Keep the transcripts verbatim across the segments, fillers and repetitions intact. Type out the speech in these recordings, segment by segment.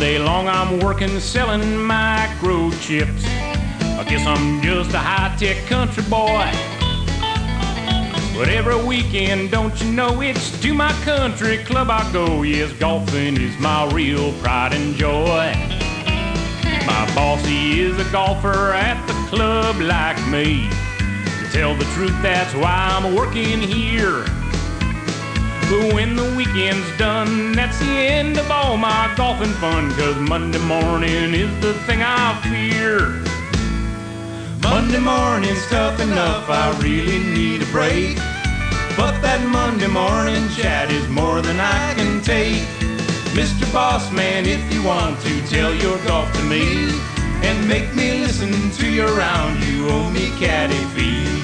day long I'm working selling microchips. I guess I'm just a high-tech country boy. But every weekend, don't you know, it's to my country club I go. Yes, golfing is my real pride and joy. My boss, he is a golfer at the club like me. To tell the truth, that's why I'm working here. But when the weekend's done, that's the end of all my golfing fun. Cause Monday morning is the thing I fear. Monday morning's tough enough, I really need a break. But that Monday morning chat is more than I can take. Mister Boss Man, if you want to, tell your golf to me and make me listen to your round. You owe me caddy fees.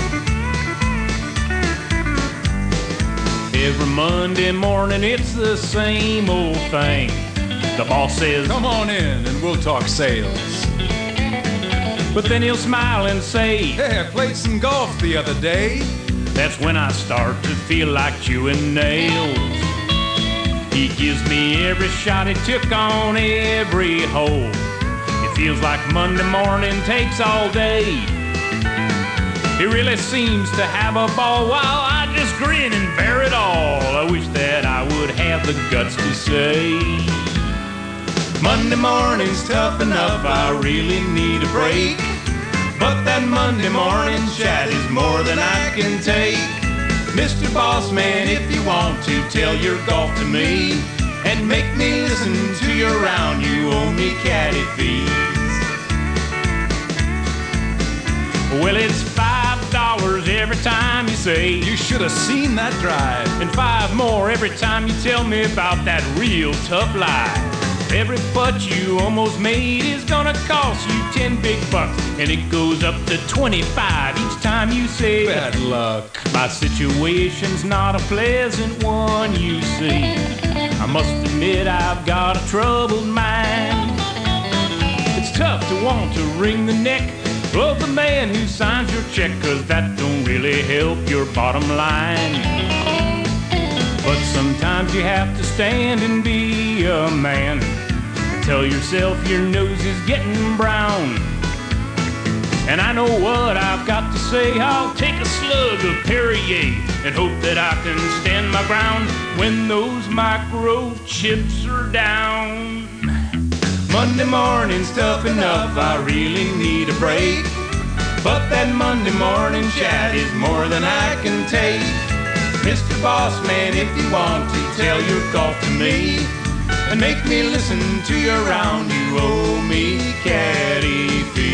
Every Monday morning it's the same old thing. The boss says, "Come on in and we'll talk sales." But then he'll smile and say, "Hey, I played some golf the other day." That's when I start to feel like chewing nails. He gives me every shot he took on every hole. It feels like Monday morning takes all day. He really seems to have a ball while I just grin and bear it all. I wish that I would have the guts to say, Monday morning's tough enough, I really need a break. But that Monday morning chat is more than I can take. Mister Boss Man, if you want to, tell your golf to me and make me listen to your round. You owe me caddy fees. Well, it's five dollars every time you say, "You should have seen that drive." and five more every time you tell me about that real tough life. Every putt you almost made is gonna cost you ten big bucks, and it goes up to twenty-five each time you say, Bad luck. My situation's not a pleasant one, you see. I must admit I've got a troubled mind. It's tough to want to wring the neck of the man who signs your check, cause that don't really help your bottom line. But sometimes you have to stand and be a man and tell yourself your nose is getting brown. And I know what I've got to say. I'll take a slug of Perrier and hope that I can stand my ground when those microchips are down. Monday morning's tough enough, I really need a break. But that Monday morning chat is more than I can take. Mister Boss Man, if you want to, tell your golf to me and make me listen to your round. You owe me caddy fees.